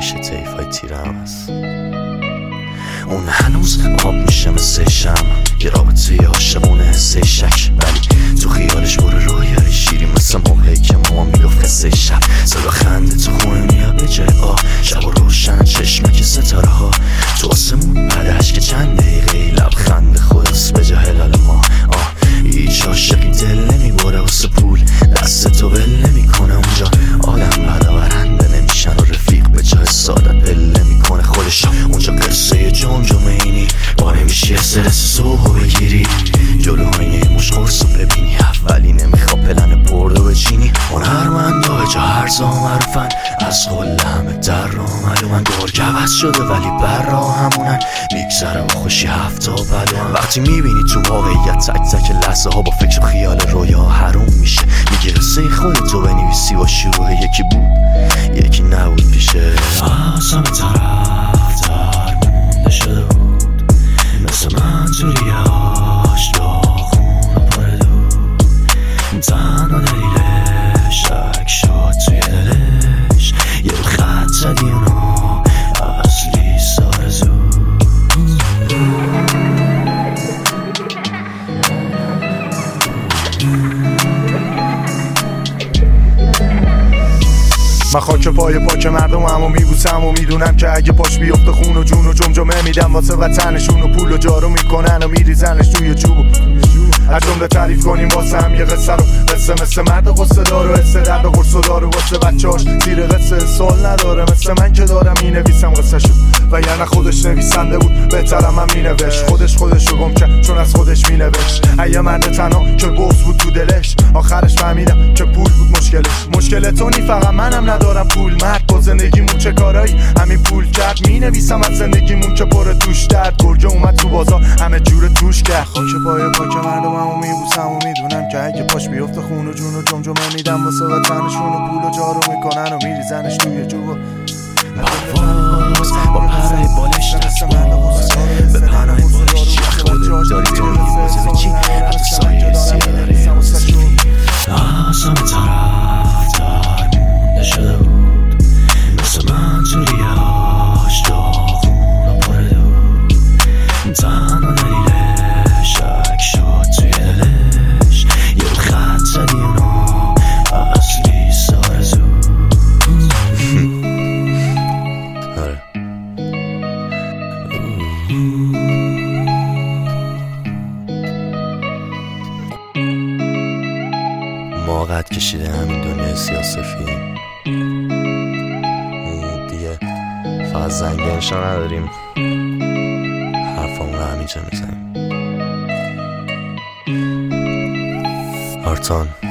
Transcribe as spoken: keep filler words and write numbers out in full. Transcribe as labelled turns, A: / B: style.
A: میشه طیفای تیرم هست. اون هنوز آب میشه مثل شمع، یه رابطه عاشقونه حسه شک، ولی تو خیالش برو رویای شیری مثل موقعی که ماما میگفت قصه شب. صدا خنده تو خونه میاد به جای آه، شب و روشن چشمک ستاره ها تو آسمون بعدش که چند دقیقه لبخند خودست به جای هلال ما. آه هیچ عاشقی دل نمیبره واسه پول، دست تو ول نمیکنه اونجا. آدم بعدا برنده نمیشن و رفیق به جای سادت بل نمیکنه خودش. اونجا قصه جمجمه اینی با نمیشه سرس صبح بگیری جلوهای مش قرصو ببینی، اولی نمیخوا پلن بردو بچینی. هنرمندا به جا هرزا معروفن، از قل همه در را معلومن. گرگ عوض شده ولی بر را همونن، میگذره با خوشی هفته و بلوان. وقتی میبینی تو واقعیت تک تک لحظه ها با فکر و خیال رویا حروم میشه. میگی قصه خودتو بنویسی با شروع یکی بود یکی نبود پیشه. از همه طرف در مونده شده بود مثل من توریاش داغون و پاره دود. تنها دلیلش شک شد توی دلش، یه رو خط زدی اونو اصلی سارزو.
B: من خاک پای پاک مردم همو میبوسم و میدونم که اگه پاش بیفته خون و جون و جمجمه میدم واسه وطنشون و پول و جارو میکنن و میریزنش توی جوب. هر جمله تعریف کنیم واسه هم یه قصه رو، قصه مثل مرد قصه دار و حسه درد و قرص و دار و واسه بچهاش زیر قصه سال نداره مثل من که دارم مینویسم قصه شد و یعنی خودش نویسنده بود بهترم هم مینوشت. خودش خودشو گم کرد چون از خودش مینوشت. یه مرد تنها که بغض بود تو دلش، آخرش فهمیدم که پول بود مشکلش. مشکل تو نی فقط منم ندارم پول، مرد با زندگیمون چه کارایی همین پول کرد. مینویسم از زندگیمون که پر توش درد، گرگه اومد تو بازار همه جور توش کرد. خاک پای پاک مردممو میبوسم و میدونم که اگه پاش بیفته خون و جون و جمجمه میدم واسه وطنشون و پول و جارو میکنن و میریزنش توی جوب.
A: پرواز با پرهای بالش دست باز به پرهای بالش چی خودت داری تو میبازه به چی حتی سایه سیاه داره یه واسه سفی. از همه طرف در مونده شده بود مثل من توریاش داغون و پاره دود. تنها دلیلش شک شد توی دلش، یه رو خط زدی اونو اصلی سارزو. ما قد کشیده همین دنیای سیاسفی دیگه، فقط زنگنشا نداریم، حرفامون رو همینجا میزنیم. آرتان